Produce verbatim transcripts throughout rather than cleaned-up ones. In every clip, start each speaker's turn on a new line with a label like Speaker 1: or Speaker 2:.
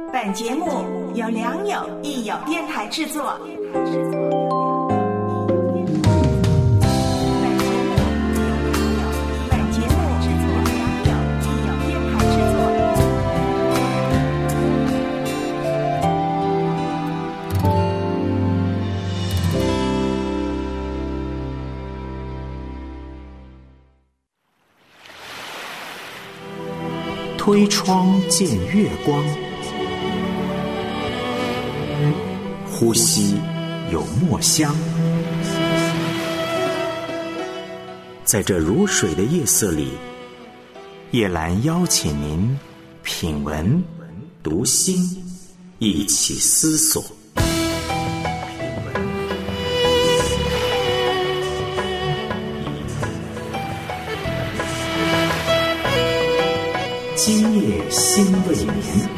Speaker 1: 本节目由良友益友电台制作。本节目由良友益友电台制作。
Speaker 2: 推窗见月光，呼吸有墨香。在这如水的夜色里，叶兰邀请您品文读心，一起思索。今夜心未眠。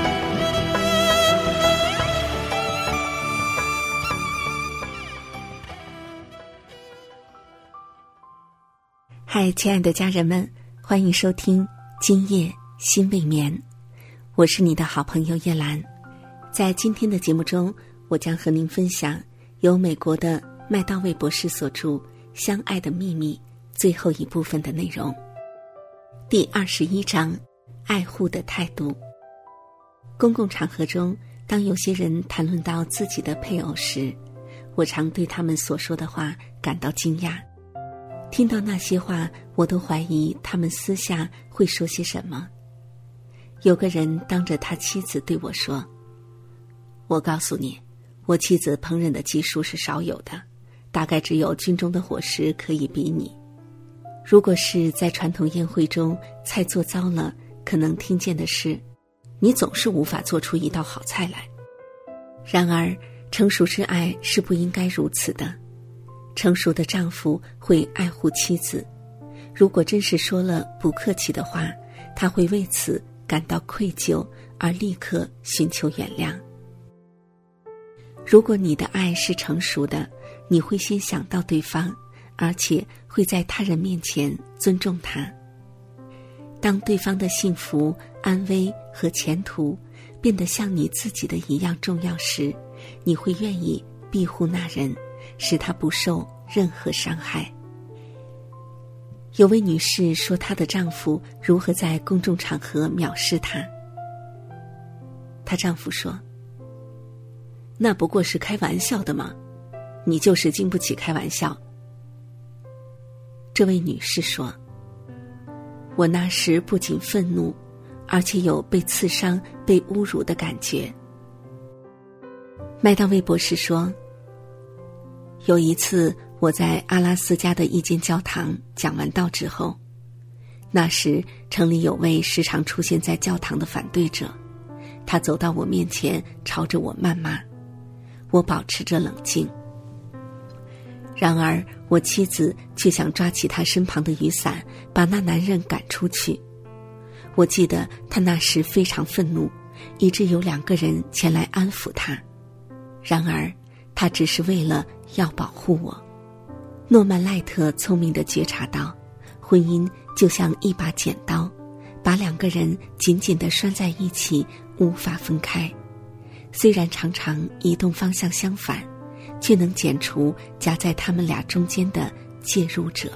Speaker 3: 嗨，亲爱的家人们，欢迎收听今夜心未眠，我是你的好朋友叶兰。在今天的节目中，我将和您分享由美国的麦道卫博士所著《相爱的秘密》最后一部分的内容。第二十一章，爱护的态度。公共场合中，当有些人谈论到自己的配偶时，我常对他们所说的话感到惊讶。听到那些话，我都怀疑他们私下会说些什么。有个人当着他妻子对我说，我告诉你，我妻子烹饪的技术是少有的，大概只有军中的伙食可以比拟。如果是在传统宴会中，菜做糟了，可能听见的是，你总是无法做出一道好菜来。然而，成熟之爱是不应该如此的。成熟的丈夫会爱护妻子，如果真是说了不客气的话，他会为此感到愧疚，而立刻寻求原谅。如果你的爱是成熟的，你会先想到对方，而且会在他人面前尊重他。当对方的幸福、安危和前途变得像你自己的一样重要时，你会愿意庇护那人，使他不受任何伤害。有位女士说她的丈夫如何在公众场合藐视她。她丈夫说，那不过是开玩笑的嘛，你就是经不起开玩笑。这位女士说，我那时不仅愤怒，而且有被刺伤、被侮辱的感觉。麦道卫博士说，有一次我在阿拉斯加的一间教堂讲完道之后，那时城里有位时常出现在教堂的反对者，他走到我面前，朝着我谩骂。我保持着冷静，然而我妻子却想抓起他身旁的雨伞，把那男人赶出去。我记得他那时非常愤怒，以致有两个人前来安抚他，然而他只是为了要保护我。诺曼赖特聪明地觉察到，婚姻就像一把剪刀，把两个人紧紧地拴在一起，无法分开。虽然常常移动方向相反，却能剪除夹在他们俩中间的介入者。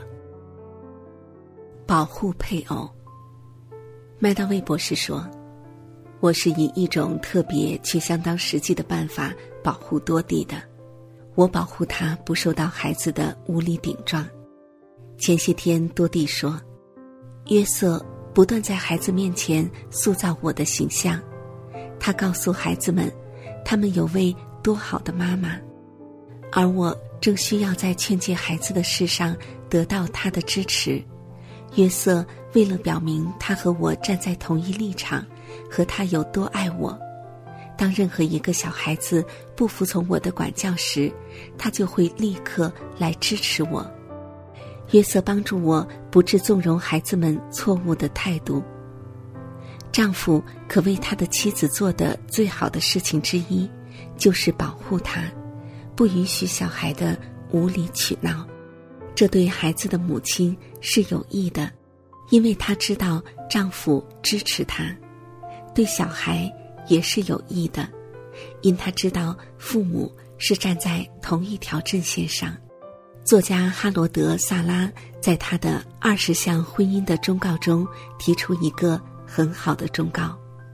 Speaker 3: 保护配偶。麦道卫博士说，我是以一种特别却相当实际的办法保护多蒂的。我保护他不受到孩子的无理顶撞。前些天多蒂说，约瑟不断在孩子面前塑造我的形象，他告诉孩子们，他们有位多好的妈妈，而我正需要在劝诫孩子的事上得到他的支持。约瑟为了表明他和我站在同一立场，和他有多爱我，当任何一个小孩子不服从我的管教时，他就会立刻来支持我。约瑟帮助我不致纵容孩子们错误的态度。丈夫可为他的妻子做的最好的事情之一，就是保护她，不允许小孩的无理取闹。这对孩子的母亲是有益的，因为她知道丈夫支持她；对小孩也是有益的，因他知道父母是站在同一条阵线上。作家哈罗德·萨拉在他的二十项婚姻的忠告中提出一个很好的忠告：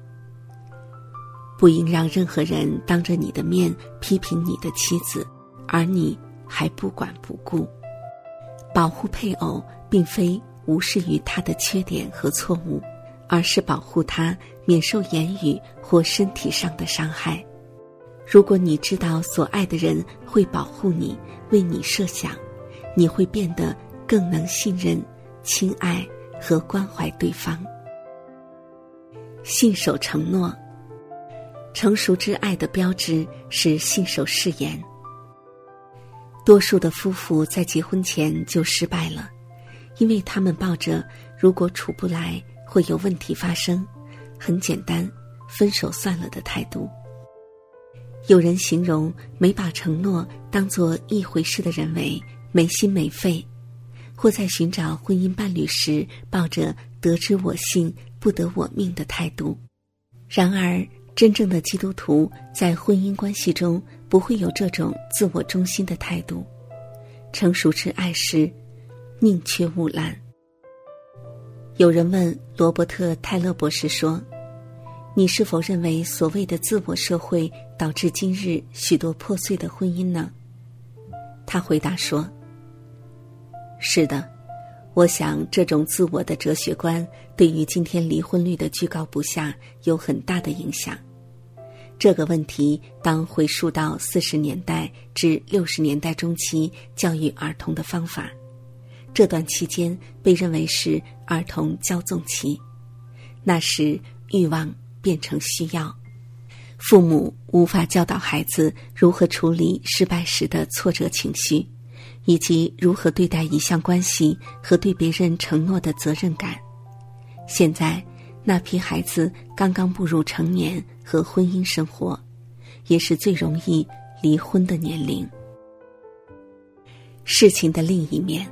Speaker 3: 不应让任何人当着你的面批评你的妻子，而你还不管不顾。保护配偶并非无视于他的缺点和错误，而是保护他免受言语或身体上的伤害。如果你知道所爱的人会保护你，为你设想，你会变得更能信任、亲爱和关怀对方。信守承诺。成熟之爱的标志是信守誓言。多数的夫妇在结婚前就失败了，因为他们抱着如果处不来会有问题发生，很简单，分手算了的态度。有人形容没把承诺当作一回事的人为没心没肺，或在寻找婚姻伴侣时抱着得之我幸不得我命的态度。然而真正的基督徒在婚姻关系中不会有这种自我中心的态度。成熟之爱是宁缺毋滥。有人问罗伯特·泰勒博士说，你是否认为所谓的自我社会导致今日许多破碎的婚姻呢？他回答说，是的，我想这种自我的哲学观对于今天离婚率的居高不下有很大的影响。这个问题当回溯到四十年代至六十年代中期教育儿童的方法，这段期间被认为是儿童骄纵期，那时欲望变成需要，父母无法教导孩子如何处理失败时的挫折情绪，以及如何对待一项关系和对别人承诺的责任感。现在那批孩子刚刚步入成年和婚姻生活，也是最容易离婚的年龄。事情的另一面，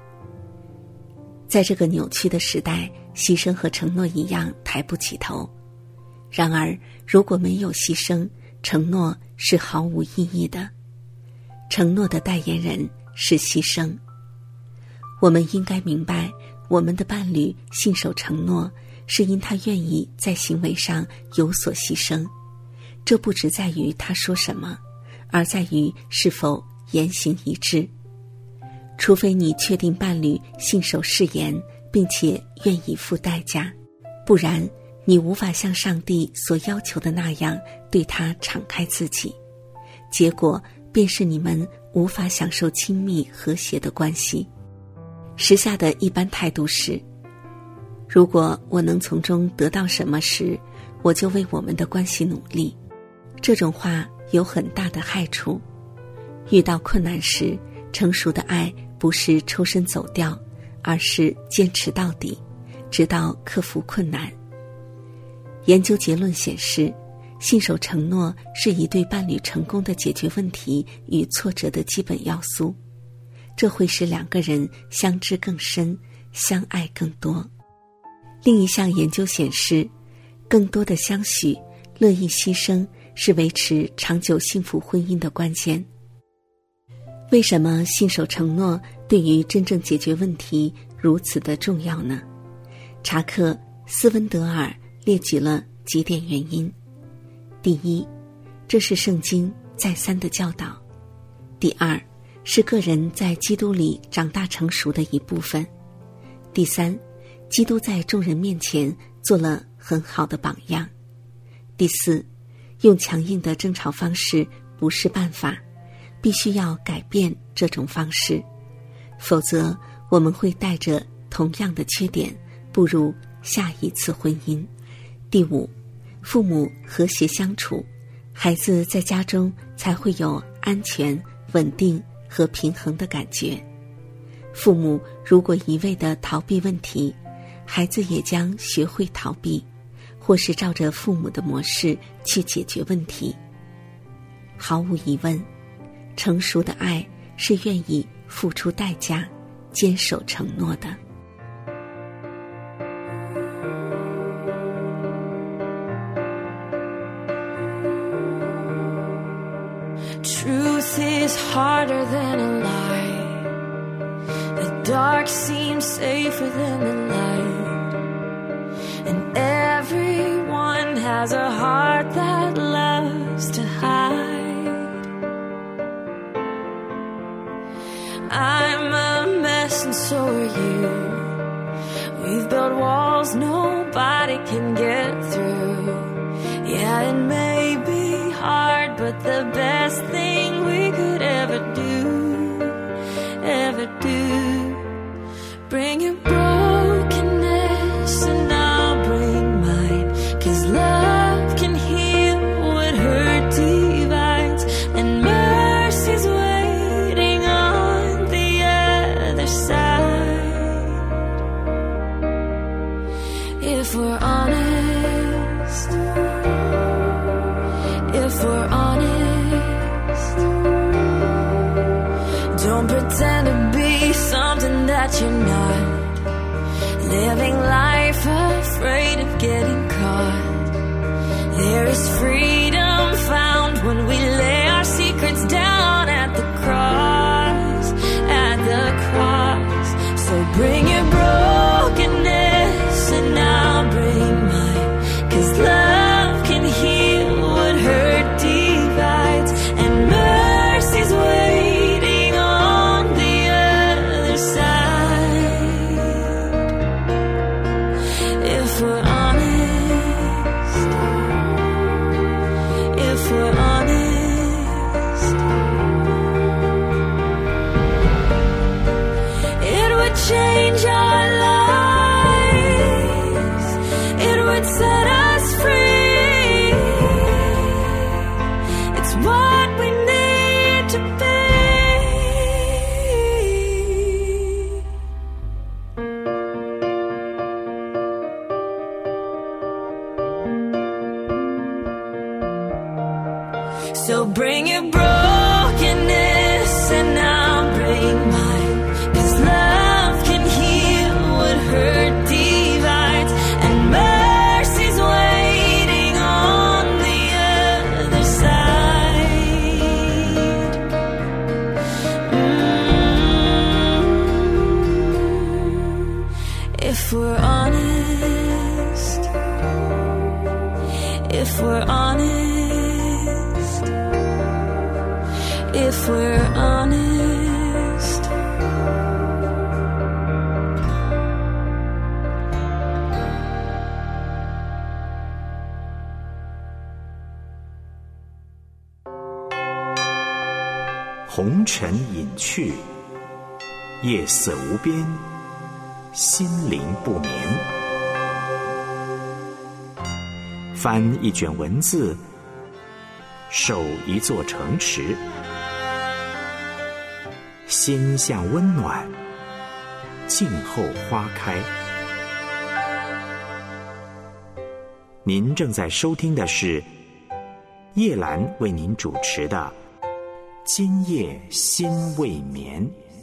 Speaker 3: 在这个扭曲的时代，牺牲和承诺一样抬不起头。然而如果没有牺牲，承诺是毫无意义的。承诺的代言人是牺牲。我们应该明白，我们的伴侣信守承诺，是因他愿意在行为上有所牺牲。这不只在于他说什么，而在于是否言行一致。除非你确定伴侣信守誓言，并且愿意付代价，不然你无法像上帝所要求的那样对他敞开自己，结果便是你们无法享受亲密和谐的关系。时下的一般态度是，如果我能从中得到什么时，我就为我们的关系努力。这种话有很大的害处。遇到困难时，成熟的爱不是抽身走掉，而是坚持到底，直到克服困难。研究结论显示，信守承诺是一对伴侣成功的解决问题与挫折的基本要素，这会使两个人相知更深，相爱更多。另一项研究显示，更多的相许、乐意牺牲是维持长久幸福婚姻的关键。为什么信守承诺对于真正解决问题如此的重要呢？查克·斯温德尔列举了几点原因。第一，这是圣经再三的教导。第二，是个人在基督里长大成熟的一部分。第三，基督在众人面前做了很好的榜样。第四，用强硬的争吵方式不是办法，必须要改变这种方式，否则我们会带着同样的缺点步入下一次婚姻。第五，父母和谐相处，孩子在家中才会有安全、稳定和平衡的感觉。父母如果一味地逃避问题，孩子也将学会逃避，或是照着父母的模式去解决问题。毫无疑问，成熟的爱是愿意付出代价、坚守承诺的。
Speaker 4: truth is harder than a lie. The dark seems safer than the light. And everyone has a heart that loves to hide. I'm a mess and so are you. We've built walls nobody can get through. Yeah, it may be hard, but the best thing we could ever do, ever do. Bring your brokenness and I'll bring mine, 'cause love can heal what hurt divides, and mercy's waiting on the other side. If we're honest, if we're honest, don't pretend to be something that you're not. Living life afraid of getting caught. There is freedom found when we lay our secrets down at the cross, at the cross. So bring your brokenness and I'll bring mine, 'cause love can heal what hurt divides, and mercy's waiting on the other side. If we're honest, if we're honest, it would change our lives, it would set us free. It's what we need to be. So bring your brokenness and I'll bring mine, 'cause love can heal what hurt divides, and mercy's waiting on the other side. Mm. If we're honest, if we're honest, if we're honest,
Speaker 2: 红尘隐去，夜色无边，心灵不眠。翻一卷文字，守一座城池，心向温暖，静候花开。您正在收听的是叶兰为您主持的今夜心未眠。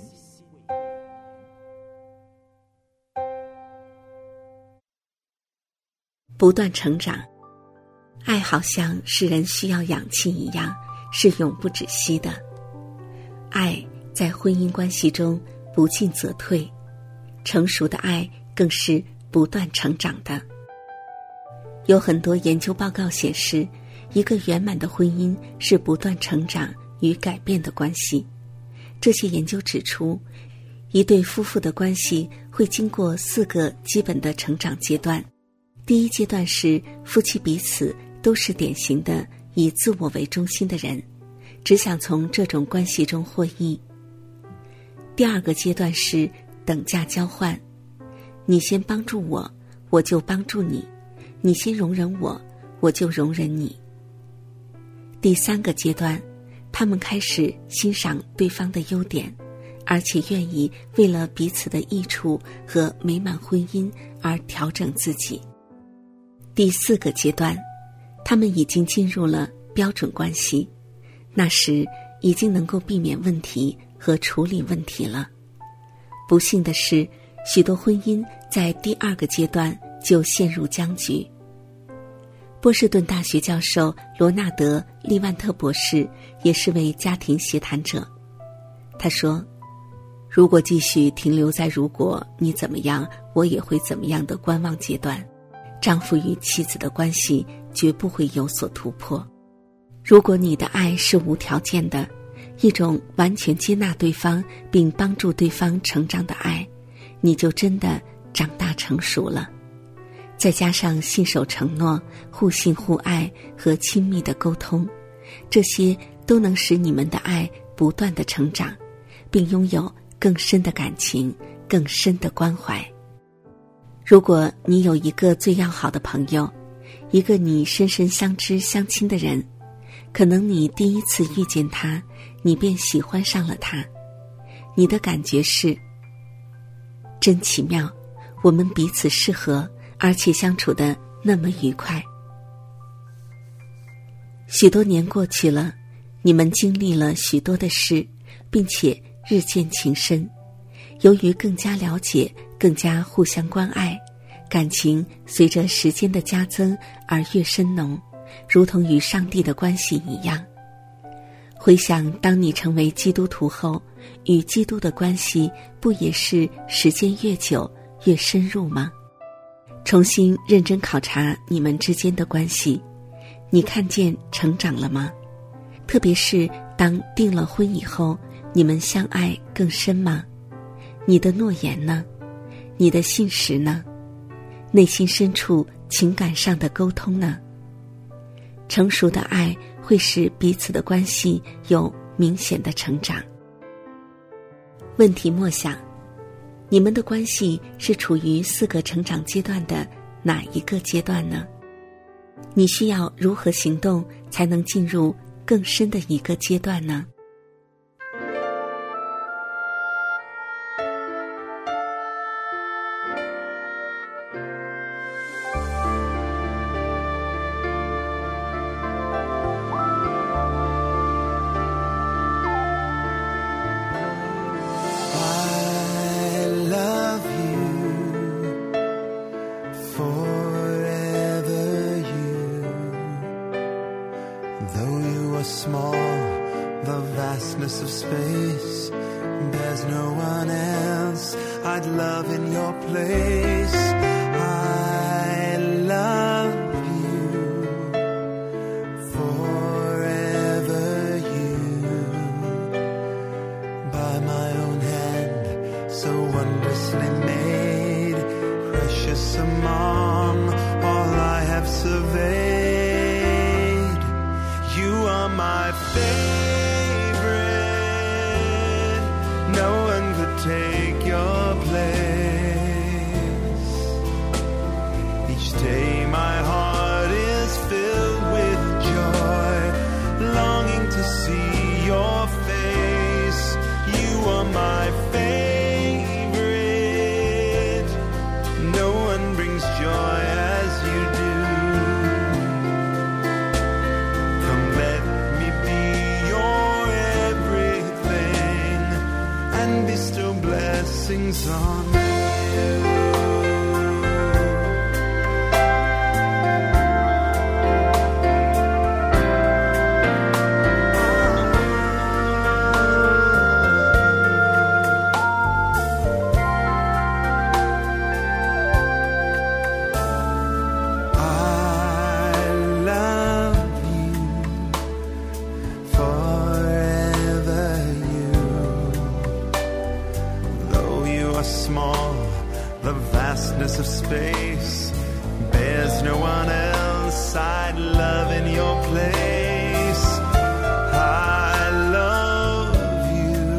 Speaker 3: 不断成长，爱好像是人需要氧气一样，是永不止息的。爱在婚姻关系中不进则退，成熟的爱更是不断成长的。有很多研究报告显示，一个圆满的婚姻是不断成长与改变的关系。这些研究指出，一对夫妇的关系会经过四个基本的成长阶段。第一阶段是夫妻彼此都是典型的以自我为中心的人，只想从这种关系中获益。第二个阶段是等价交换，你先帮助我，我就帮助你；你先容忍我，我就容忍你。第三个阶段，他们开始欣赏对方的优点，而且愿意为了彼此的益处和美满婚姻而调整自己。第四个阶段，他们已经进入了标准关系，那时已经能够避免问题和处理问题了。不幸的是，许多婚姻在第二个阶段就陷入僵局。 波士顿大学教授罗纳德·利万特博士也是位家庭协谈者。他说，如果继续停留在如果你怎么样我也会怎么样的观望阶段，丈夫与妻子的关系绝不会有所突破。如果你的爱是无条件的，一种完全接纳对方并帮助对方成长的爱，你就真的长大成熟了。再加上信守承诺、互信互爱和亲密的沟通，这些都能使你们的爱不断的成长，并拥有更深的感情、更深的关怀。如果你有一个最要好的朋友，一个你深深相知相亲的人，可能你第一次遇见他，你便喜欢上了他。你的感觉是，真奇妙，我们彼此适合，而且相处得那么愉快。许多年过去了，你们经历了许多的事，并且日渐情深。由于更加了解，更加互相关爱，感情随着时间的加增而越深浓，如同与上帝的关系一样。回想当你成为基督徒后，与基督的关系不也是时间越久越深入吗？重新认真考察你们之间的关系，你看见成长了吗？特别是当订了婚以后，你们相爱更深吗？你的诺言呢？你的信实呢？内心深处情感上的沟通呢？成熟的爱会使彼此的关系有明显的成长。问题默想，你们的关系是处于四个成长阶段的哪一个阶段呢？你需要如何行动才能进入更深的一个阶段呢？
Speaker 5: Small, the vastness of space, there's no one else I'd love in your place. I love you, forever you, by my own hand, so wondrously made, precious among all I have surveyed. You are my favorite, no one could take your place. Each day my heart is filled with joy, longing to see your face. You are my favorite, no one brings joy as you do. Bestow blessings on you. Small, the vastness of space, there's no one else I'd love in your place. I love you,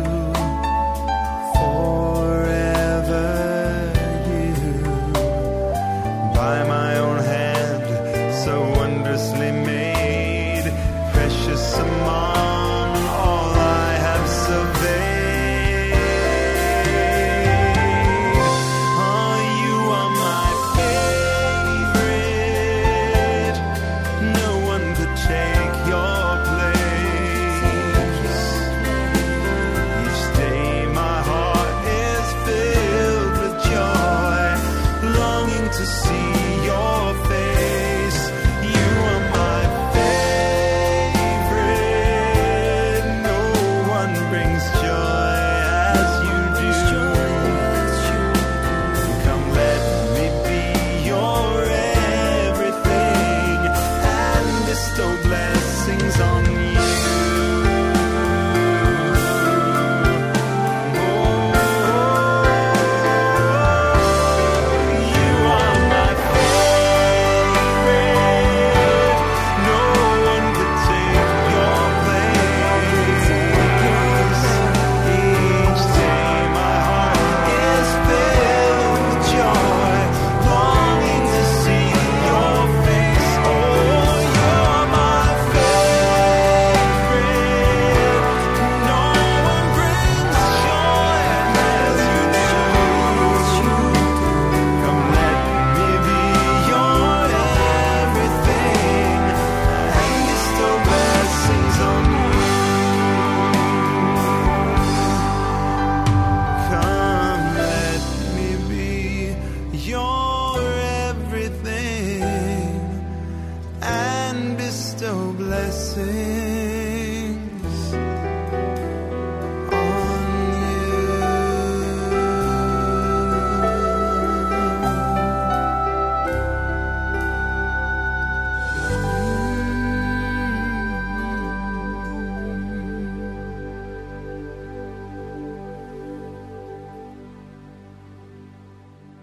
Speaker 5: forever you, by my own hand, so wondrously made, precious among all I have surveyed. Take bestow blessings on you. Blessings on you.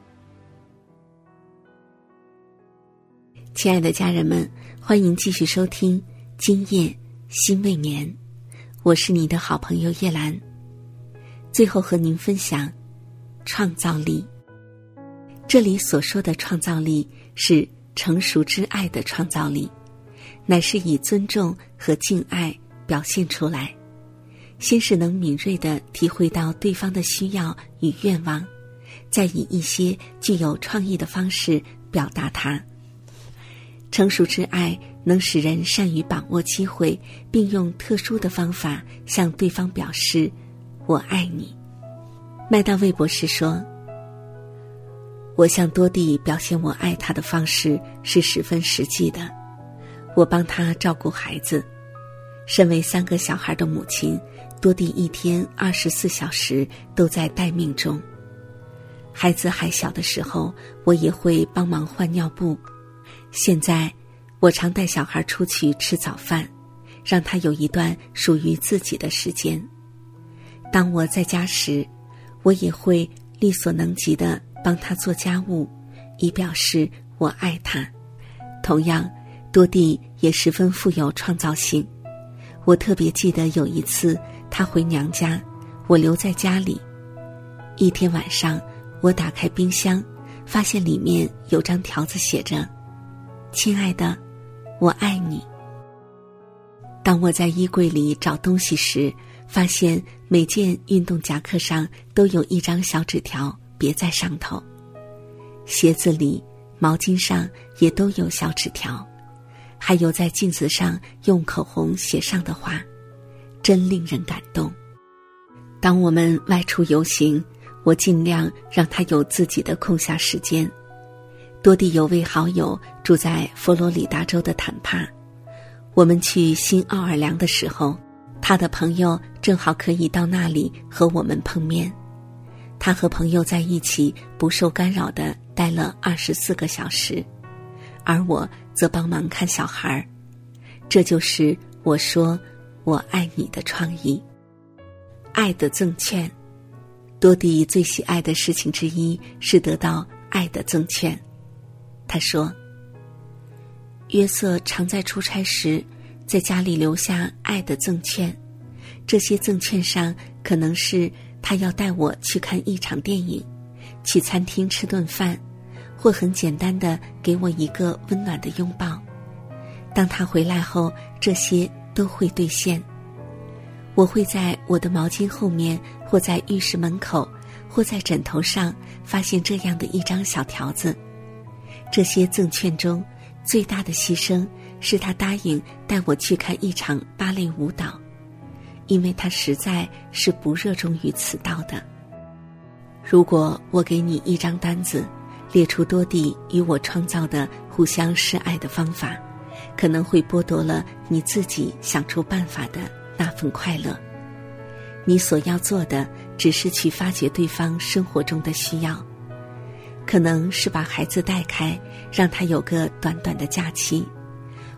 Speaker 3: 亲爱的家人们，欢迎继续收听今夜心未眠，我是你的好朋友叶兰。最后和您分享创造力。这里所说的创造力是成熟之爱的创造力，乃是以尊重和敬爱表现出来。先是能敏锐地体会到对方的需要与愿望，再以一些具有创意的方式表达它。成熟之爱能使人善于把握机会，并用特殊的方法向对方表示我爱你。麦道卫博士说，我向多蒂表现我爱他的方式是十分实际的。我帮他照顾孩子，身为三个小孩的母亲，多蒂一天二十四小时都在待命中。孩子还小的时候，我也会帮忙换尿布。现在我常带小孩出去吃早饭，让他有一段属于自己的时间。当我在家时，我也会力所能及地帮他做家务，以表示我爱他。同样，多蒂也十分富有创造性。我特别记得有一次他回娘家，我留在家里。一天晚上，我打开冰箱，发现里面有张条子写着，亲爱的，我爱你。当我在衣柜里找东西时，发现每件运动夹克上都有一张小纸条别在上头，鞋子里、毛巾上也都有小纸条，还有在镜子上用口红写上的话，真令人感动。当我们外出游行，我尽量让他有自己的空暇时间。多蒂有位好友住在佛罗里达州的坦帕，我们去新奥尔良的时候，他的朋友正好可以到那里和我们碰面。他和朋友在一起不受干扰地待了二十四个小时，而我则帮忙看小孩。这就是我说我爱你的创意。爱的赠券，多蒂最喜爱的事情之一是得到爱的赠券。他说，约瑟常在出差时在家里留下爱的赠券，这些赠券上可能是他要带我去看一场电影，去餐厅吃顿饭，或很简单的给我一个温暖的拥抱。当他回来后，这些都会兑现。我会在我的毛巾后面，或在浴室门口，或在枕头上发现这样的一张小条子。这些赠券中最大的牺牲是他答应带我去看一场芭蕾舞蹈，因为他实在是不热衷于此道的。如果我给你一张单子，列出多蒂与我创造的互相示爱的方法，可能会剥夺了你自己想出办法的那份快乐。你所要做的只是去发掘对方生活中的需要，可能是把孩子带开，让他有个短短的假期，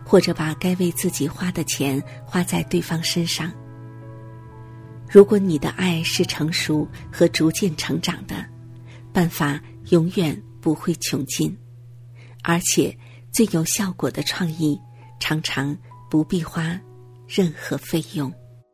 Speaker 3: 或者把该为自己花的钱花在对方身上。如果你的爱是成熟和逐渐成长的，办法永远不会穷尽，而且最有效果的创意常常不必花任何费用。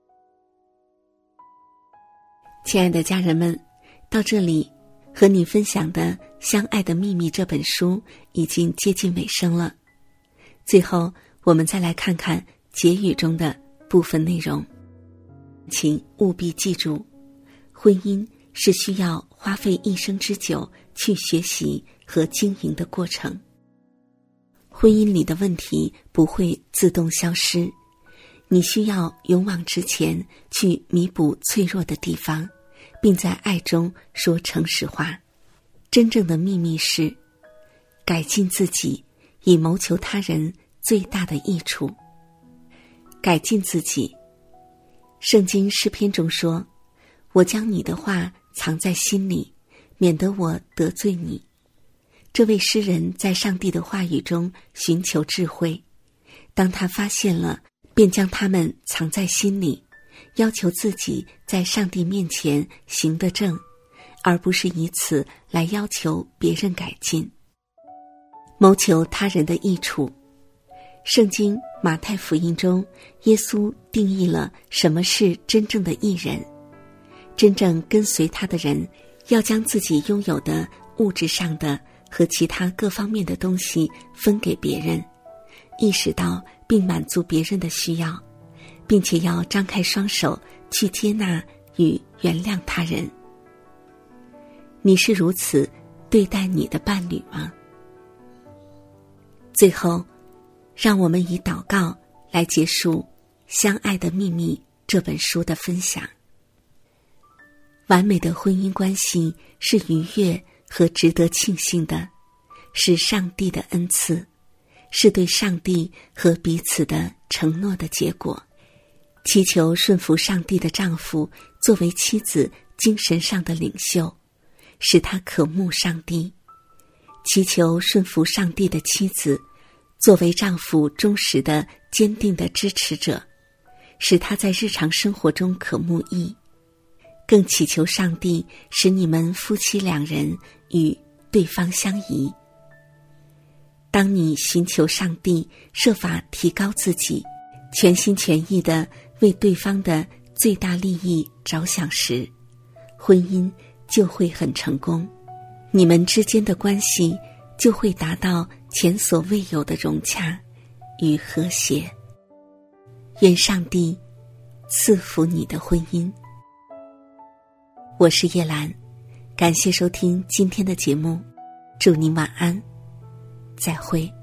Speaker 3: 亲爱的家人们，到这里和你分享的《相爱的秘密》这本书已经接近尾声了。最后我们再来看看结语中的部分内容。请务必记住，婚姻是需要花费一生之久去学习和经营的过程。婚姻里的问题不会自动消失，你需要勇往直前去弥补脆弱的地方，并在爱中说诚实话。真正的秘密是改进自己，以谋求他人最大的益处。改进自己，圣经诗篇中说，我将你的话藏在心里，免得我得罪你。这位诗人在上帝的话语中寻求智慧，当他发现了，便将它们藏在心里，要求自己在上帝面前行得正，而不是以此来要求别人改进。谋求他人的益处，圣经马太福音中，耶稣定义了什么是真正的义人。真正跟随他的人，要将自己拥有的物质上的和其他各方面的东西分给别人，意识到并满足别人的需要，并且要张开双手去接纳与原谅他人。你是如此对待你的伴侣吗？最后，让我们以祷告来结束《相爱的秘密》这本书的分享。完美的婚姻关系是愉悦和值得庆幸的，是上帝的恩赐，是对上帝和彼此的承诺的结果。祈求顺服上帝的丈夫作为妻子精神上的领袖，使他渴慕上帝；祈求顺服上帝的妻子作为丈夫忠实的坚定的支持者，使他在日常生活中渴慕义；更祈求上帝使你们夫妻两人与对方相宜。当你寻求上帝，设法提高自己，全心全意地为对方的最大利益着想时，婚姻就会很成功，你们之间的关系就会达到前所未有的融洽与和谐。愿上帝赐福你的婚姻。我是叶兰，感谢收听今天的节目，祝您晚安，再会。